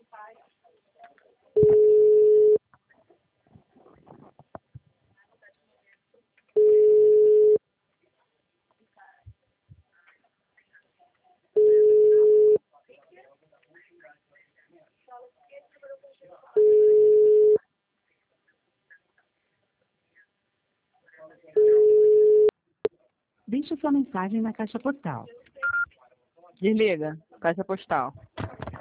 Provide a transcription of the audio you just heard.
Deixe sua mensagem na caixa postal. Desliga. Caixa postal.